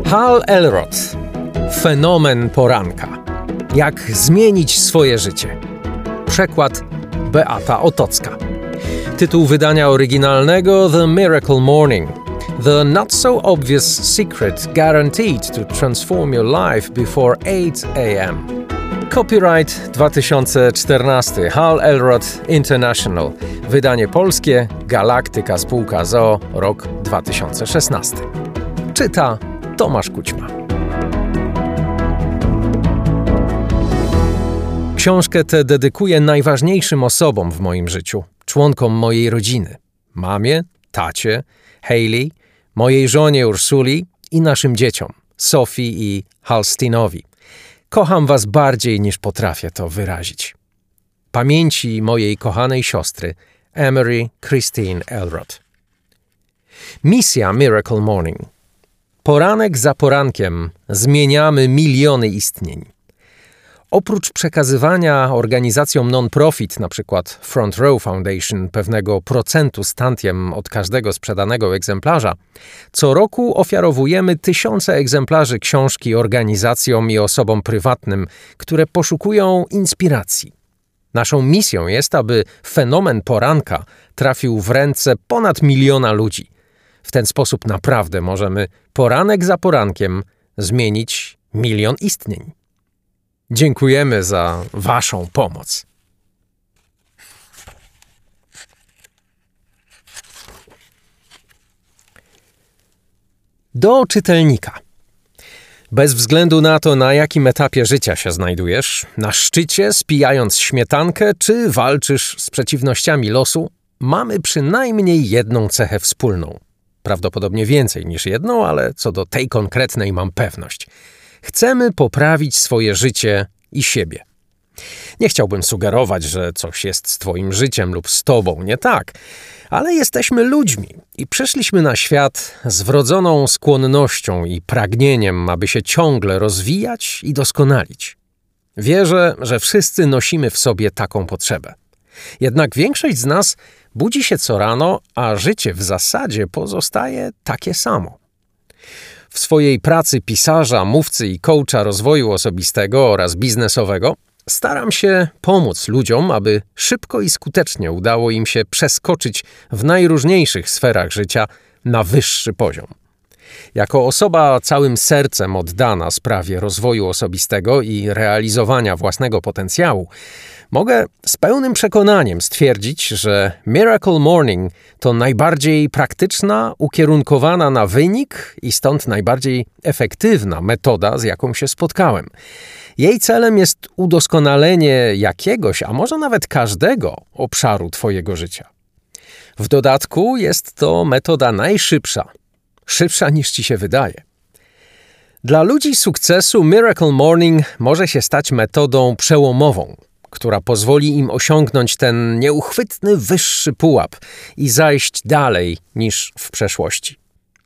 Hal Elrod. Fenomen poranka. Jak zmienić swoje życie. Przekład Beata Otocka. Tytuł wydania oryginalnego The Miracle Morning. The not so obvious secret guaranteed to transform your life before 8 a.m. Copyright 2014 Hal Elrod International. Wydanie polskie Galaktyka Spółka z o.o. rok 2016. Czyta Tomasz Kućma. Książkę tę dedykuję najważniejszym osobom w moim życiu, członkom mojej rodziny. Mamie, tacie, Hayley, mojej żonie Ursuli i naszym dzieciom, Sophie i Halstinowi. Kocham was bardziej niż potrafię to wyrazić. Pamięci mojej kochanej siostry, Emery Christine Elrod. Misja Miracle Morning. Poranek za porankiem zmieniamy miliony istnień. Oprócz przekazywania organizacjom non-profit, np. Front Row Foundation, pewnego procentu z tantiem od każdego sprzedanego egzemplarza, co roku ofiarowujemy tysiące egzemplarzy książki organizacjom i osobom prywatnym, które poszukują inspiracji. Naszą misją jest, aby fenomen poranka trafił w ręce ponad 1 miliona ludzi. W ten sposób naprawdę możemy poranek za porankiem zmienić 1 milion istnień. Dziękujemy za waszą pomoc. Do czytelnika. Bez względu na to, na jakim etapie życia się znajdujesz, na szczycie, spijając śmietankę, czy walczysz z przeciwnościami losu, mamy przynajmniej jedną cechę wspólną. Prawdopodobnie więcej niż jedną, ale co do tej konkretnej mam pewność. Chcemy poprawić swoje życie i siebie. Nie chciałbym sugerować, że coś jest z twoim życiem lub z tobą nie tak, ale jesteśmy ludźmi i przyszliśmy na świat z wrodzoną skłonnością i pragnieniem, aby się ciągle rozwijać i doskonalić. Wierzę, że wszyscy nosimy w sobie taką potrzebę. Jednak większość z nas budzi się co rano, a życie w zasadzie pozostaje takie samo. W swojej pracy pisarza, mówcy i coacha rozwoju osobistego oraz biznesowego staram się pomóc ludziom, aby szybko i skutecznie udało im się przeskoczyć w najróżniejszych sferach życia na wyższy poziom. Jako osoba całym sercem oddana sprawie rozwoju osobistego i realizowania własnego potencjału, mogę z pełnym przekonaniem stwierdzić, że Miracle Morning to najbardziej praktyczna, ukierunkowana na wynik i stąd najbardziej efektywna metoda, z jaką się spotkałem. Jej celem jest udoskonalenie jakiegoś, a może nawet każdego obszaru twojego życia. W dodatku jest to metoda najszybsza, szybsza niż ci się wydaje. Dla ludzi sukcesu Miracle Morning może się stać metodą przełomową, która pozwoli im osiągnąć ten nieuchwytny wyższy pułap i zajść dalej niż w przeszłości.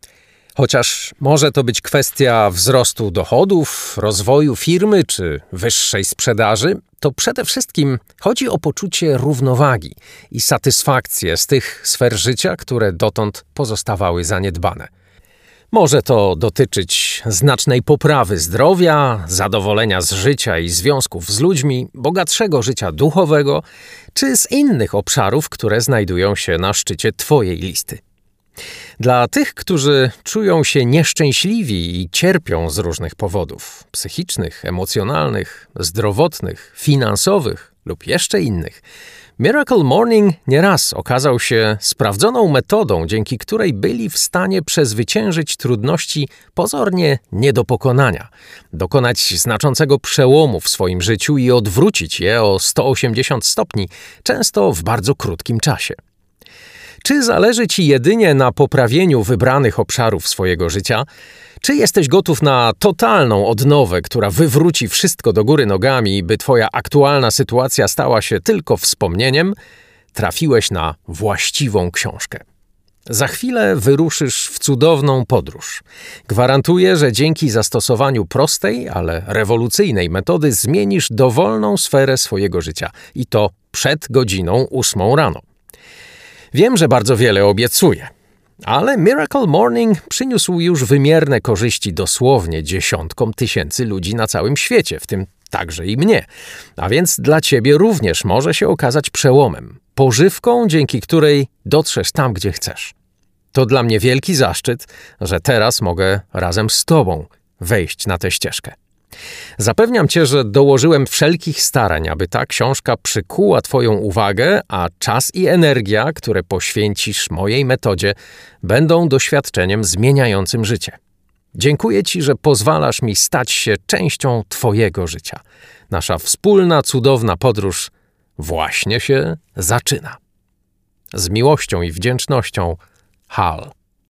Chociaż może to być kwestia wzrostu dochodów, rozwoju firmy czy wyższej sprzedaży, to przede wszystkim chodzi o poczucie równowagi i satysfakcję z tych sfer życia, które dotąd pozostawały zaniedbane. Może to dotyczyć znacznej poprawy zdrowia, zadowolenia z życia i związków z ludźmi, bogatszego życia duchowego, czy z innych obszarów, które znajdują się na szczycie twojej listy. Dla tych, którzy czują się nieszczęśliwi i cierpią z różnych powodów psychicznych, emocjonalnych, zdrowotnych, finansowych lub jeszcze innych, Miracle Morning nieraz okazał się sprawdzoną metodą, dzięki której byli w stanie przezwyciężyć trudności pozornie nie do pokonania, dokonać znaczącego przełomu w swoim życiu i odwrócić je o 180 stopni, często w bardzo krótkim czasie. Czy zależy ci jedynie na poprawieniu wybranych obszarów swojego życia? Czy jesteś gotów na totalną odnowę, która wywróci wszystko do góry nogami, by twoja aktualna sytuacja stała się tylko wspomnieniem? Trafiłeś na właściwą książkę. Za chwilę wyruszysz w cudowną podróż. Gwarantuję, że dzięki zastosowaniu prostej, ale rewolucyjnej metody zmienisz dowolną sferę swojego życia i to przed godziną 8 rano. Wiem, że bardzo wiele obiecuję. Ale Miracle Morning przyniósł już wymierne korzyści dosłownie dziesiątkom tysięcy ludzi na całym świecie, w tym także i mnie. A więc dla ciebie również może się okazać przełomem, pożywką, dzięki której dotrzesz tam, gdzie chcesz. To dla mnie wielki zaszczyt, że teraz mogę razem z tobą wejść na tę ścieżkę. Zapewniam cię, że dołożyłem wszelkich starań, aby ta książka przykuła twoją uwagę, a czas i energia, które poświęcisz mojej metodzie, będą doświadczeniem zmieniającym życie. Dziękuję ci, że pozwalasz mi stać się częścią twojego życia. Nasza wspólna, cudowna podróż właśnie się zaczyna. Z miłością i wdzięcznością, Hal.